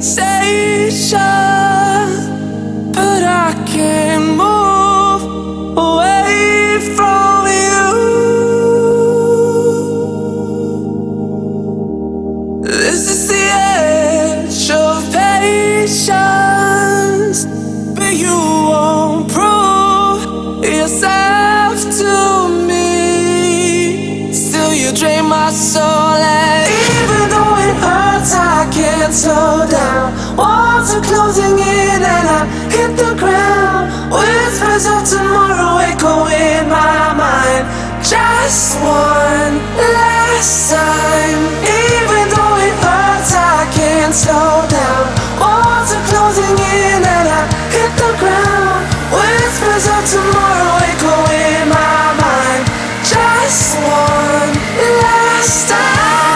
but I can't move away from you. This is the edge of patience, but you won't prove yourself to me. Still you drain my soul, and even though it hurts, I can't slow down. Walls are closing in and I hit the ground. Whispers of tomorrow echo in my mind. Just one last time. Even though it hurts, I can't slow down. Walls are closing in and I hit the ground. Whispers of tomorrow echo in my mind. Just one last time.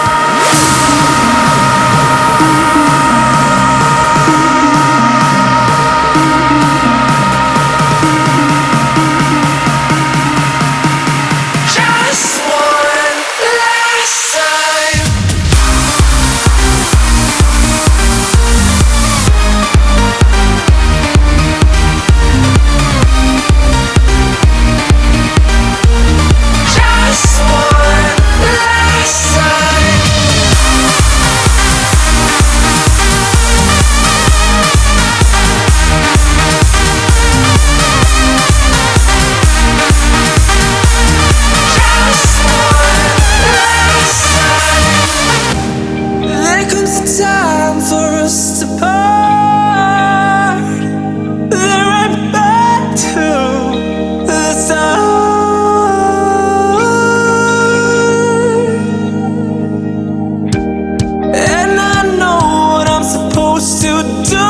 Time for us to part, then right back to the start. And I know what I'm supposed to do.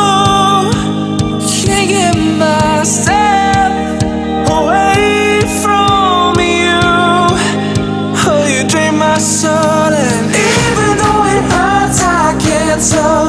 Can't get myself away from you. Oh, you drain my soul, and even though it hurts, I can't slow